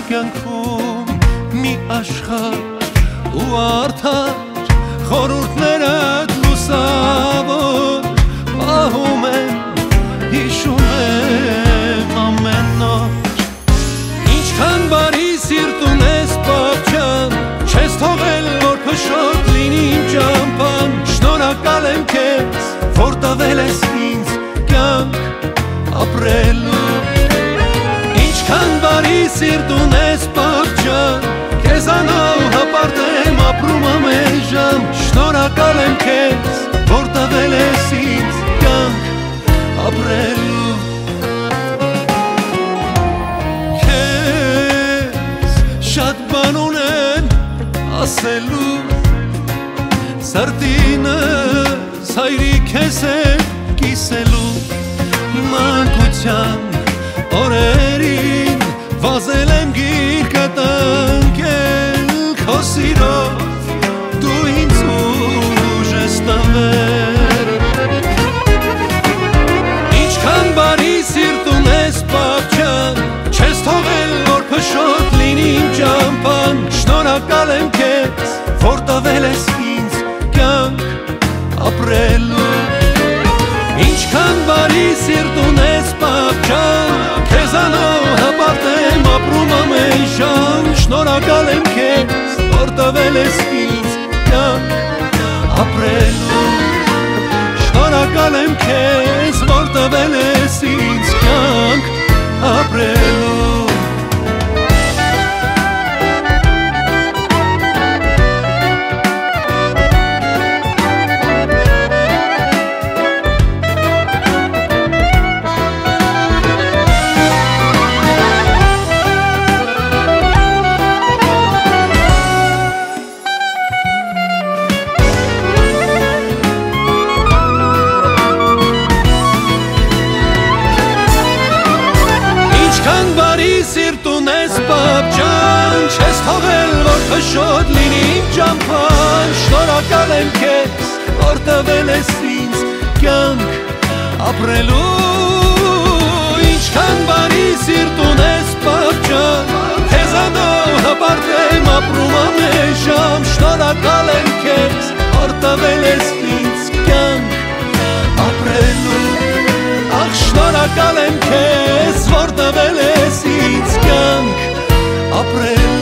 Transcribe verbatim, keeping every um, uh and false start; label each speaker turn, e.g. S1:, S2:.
S1: կյանքում մի աշխարհ ու արդար խորհուրդներդ լուսավոր պահում եմ, հիշում եմ ամեն օր։ Ինչքան բարի սիրտ ունես պապ ջան, չես թողել որ փշոտ լինի իմ ճամփան։ Շնորհակալ եմ քեզ, որ տվել ես ինձ կյանք ապրելու։ Ինչքան բարի սիրտ ունես պապ ջան, քեզանով հպարտ եմ ապրում ամեն ժամ։ Շնորհակալ եմ քեզ, որ տվել ես ինձ կյանք ապրելու։ Քեզ շատ բան ունեն ասելու, սրտինս հայրիկ ես է կիսելու։ Մանկության օրերին վազել եմ գիրկը տնկել, քո սիրով դու ինձ ուժ ես տվել։ Ինչքան բարի սիրտ ունես պապ ջան, չես թողել որ փշոտ լինի իմ ճամփան։ Շնորհակալ եմ քեզ, որ տվել ես ինձ կյանք ապրելու։ Ինչքան բարի սիրտ ունես պապ ջան, քեզանով հպարտ եմ ապրում ամեն ժամ։ Շնորհակալ եմ քեզ, որ տվել ես ինձ կյանք ապրելու։ Շնորհակալ եմ քեզ, որ տվել ես ինձ կյանք ապրելու։ Սիրտ ունես պապ ջան, չես թողել որ փշոտ լինի իմ ճամփան։ Շնորհակալ եմ քեզ, որ տվել ես ինձ կյանք ապրելու։ Ինչքան բարի սիրտ ունես պապ ջան, քեզանով հպարտ եմ ապրում ամեն ժամ։ Շնորհակալ եմ քեզ, որ տվել ես ինձ կյանք ապրելու։ Ախ շնորհակալ եմ քեզ, որ տվել ես ինձ կյանք ապրելու։